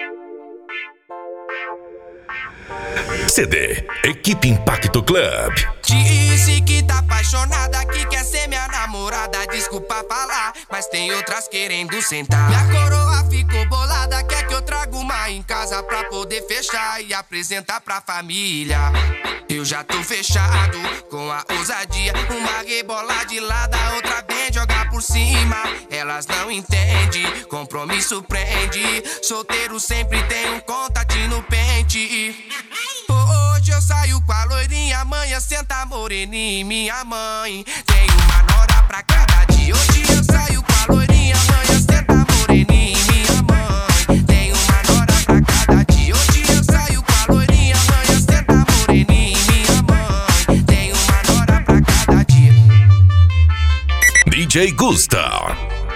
CD Equipe Impacto Club. Disse que tá apaixonada, que quer ser minha namorada. Desculpa falar, mas tem outras querendo sentar. Minha coroa ficou bolada, quer que eu traga uma em casa pra poder fechar e apresentar pra família. Eu já tô fechado com a ousadia. Uma rebola de lado, a outra vem jogar por cima. Elas não entendem, compromisso prende. Solteiro sempre tem um contatinho no pente. Hoje eu saio com a loirinha, amanhã senta moreninha, minha mãe. Tem uma nora pra cada dia. Hoje eu saio com a loirinha, amanhã senta moreninha, minha mãe. Tem uma nora pra cada dia. Hoje eu saio com a loirinha, amanhã senta moreninha, minha mãe. Tem uma nora pra cada dia. DJ Gusta.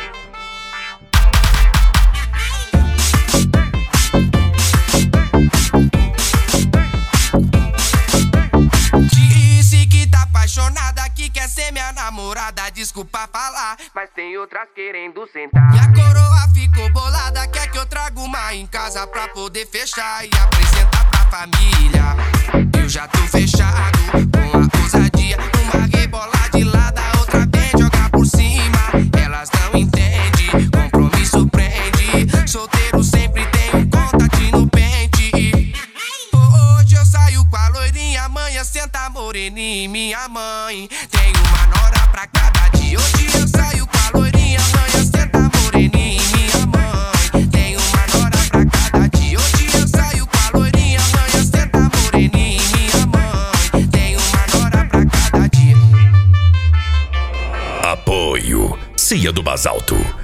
Apaixonada, que quer ser minha namorada. Desculpa falar, mas tem outras querendo sentar. Minha coroa ficou bolada, quer que eu traga uma em casa pra poder fechar e apresentar pra família. Eu já tô fechado com a ousadia. Uma rebola de lado, a outra vem jogar por cima. Elas não entendem, compromisso prende. Solteiro sempre tem um contatinho no pente. Hoje eu saio com a loirinha, amanhã senta moreninha, minha mãe. Tem uma nora pra cada dia. Hoje eu saio com a loirinha, amanhã senta moreninha, minha mãe. Tem uma nora pra cada dia. Hoje eu saio com a loirinha, amanhã senta moreninha, minha mãe. Tem uma nora pra cada dia. Apoio Cia do Basalto.